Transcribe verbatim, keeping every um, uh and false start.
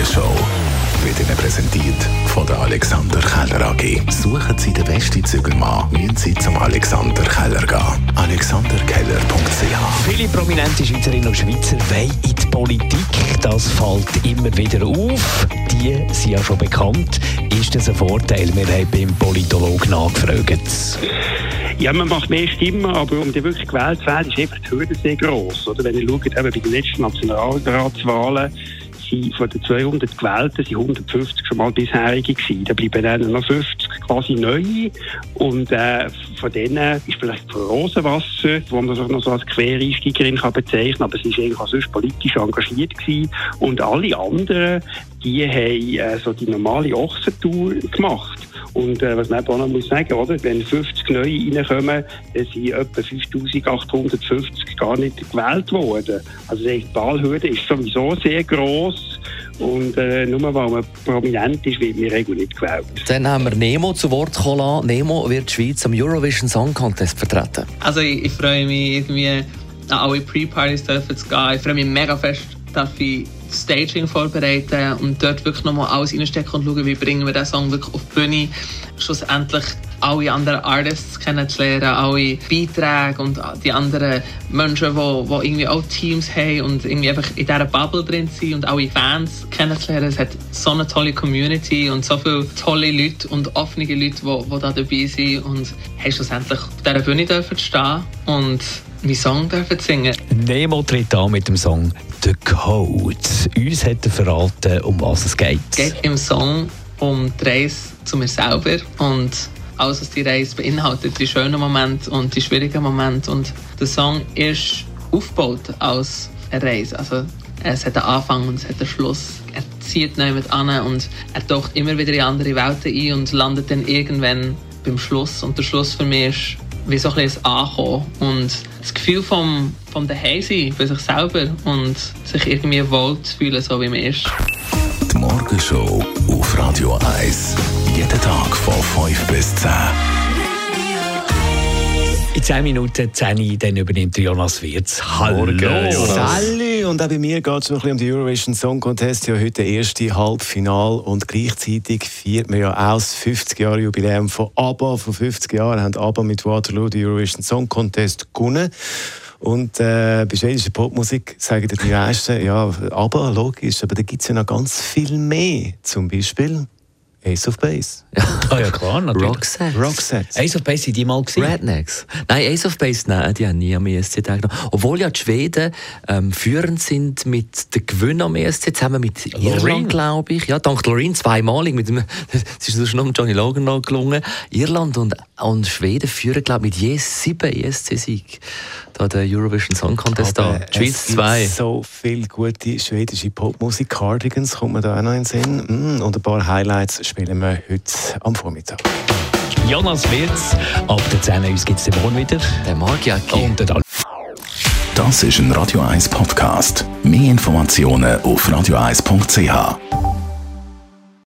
Morgenshow wird Ihnen präsentiert von der Alexander Keller A G. Suchen Sie den besten Zügelmann, müssen Sie zum Alexander Keller gehen. alexander keller punkt c h. Viele prominente Schweizerinnen und Schweizer wollen in die Politik. Das fällt immer wieder auf. Die sind ja schon bekannt. Ist das ein Vorteil? Wir haben beim Politologen nachgefragt. Ja, man macht mehr Stimmen, aber um die wirklich gewählt zu werden, ist einfach die Hürde sehr gross. Oder? Wenn ihr schaut, eben bei den letzten Nationalratswahlen sind von den zweihundert Gewählten sind hundertfünfzig schon mal bisherige gewesen. Da bleiben dann noch fünfzig quasi neue. Und äh, von denen ist vielleicht Frau Rosenwasser, wo man sich noch so als Quereinsteigerin kann bezeichnen kann, aber sie ist eigentlich auch sonst politisch engagiert gewesen. Und alle anderen, die haben äh, so die normale Ochsentour gemacht. Und äh, was man auch noch muss sagen, oder? Wenn fünfzig neue reinkommen, dann sind etwa fünftausendachthundertfünfzig gar nicht gewählt worden. Also die Wahlhürde ist sowieso sehr gross. Und äh, nur weil man prominent ist, wird man regulär nicht gewählt. Dann haben wir Nemo zu Wort gekommen. Nemo wird die Schweiz am Eurovision Song Contest vertreten. Also ich, ich freue mich irgendwie an alle Pre-Partys zu gehen. Ich freue mich mega fest, dass ich Staging vorbereiten und dort wirklich nochmal alles reinstecken und schauen, wie bringen wir diesen Song wirklich auf die Bühne. Schlussendlich alle anderen Artists kennenzulernen, alle Beiträge und die anderen Menschen, die, die irgendwie auch Teams haben und irgendwie einfach in dieser Bubble drin sind und alle Fans kennenzulernen. Es hat so eine tolle Community und so viele tolle Leute und offene Leute, die, die da dabei sind und haben schlussendlich auf dieser Bühne dürfen stehen und meinen Song dürfen singen. Nemo tritt an mit dem Song «The Code». Uns hat er verraten, um was es geht. Es geht im Song um die Reise zu mir selber und alles, was die Reise beinhaltet, die schönen Momente und die schwierigen Momente. Und der Song ist aufgebaut als eine Reise. Also es hat einen Anfang und es hat einen Schluss. Er zieht niemand an und er taucht immer wieder in andere Welten ein und landet dann irgendwann beim Schluss. Und der Schluss für mich ist wie so ein bisschen Ankommen und das Gefühl vom, vom Daheimsein bei sich selber und sich irgendwie wohl zu fühlen, so wie man ist. Die Morgenshow auf Radio eins. Jeden Tag von fünf bis zehn. In zehn Minuten zehn, dann übernimmt Jonas Wirz. Hallo. Sally. Und auch bei mir geht es noch ein bisschen um den Eurovision Song Contest. Ja, heute der erste Halbfinale. Und gleichzeitig feiert man ja auch das fünfzig Jahre Jubiläum von ABBA. Vor fünfzig Jahren haben ABBA mit Waterloo den Eurovision Song Contest gewonnen. Und äh, bei schwedischer Popmusik sagen die meisten, ja, ABBA, logisch, aber da gibt es ja noch ganz viel mehr. Zum Beispiel Ace of Base. Ja, ah, ja klar, natürlich. Roxette. Roxette. Ace of Base, sind die mal gewesen? Rednecks. Nein, Ace of Base, nein, die haben nie am E S C teilgenommen. Obwohl ja die Schweden ähm, führend sind mit den Gewinnen am E S C, zusammen mit Irland, glaube ich. Ja, dank Loreen zweimalig. Mit dem, es ist schon um Johnny Logan noch gelungen. Irland und, und Schweden führen, glaube ich, mit je sieben E S C-Sieg. Da der Eurovision Song Contest da. Die Schweiz zwei. So viele gute schwedische Popmusik. Cardigans kommt mir da auch noch in den Sinn. Und ein paar Highlights spielen wir heute am Vormittag. Jonas Wirz, ab der zehn uns gibt es den morgen wieder. Der Margiaki. Und der Das ist ein Radio eins Podcast. Mehr Informationen auf radio eins punkt c h.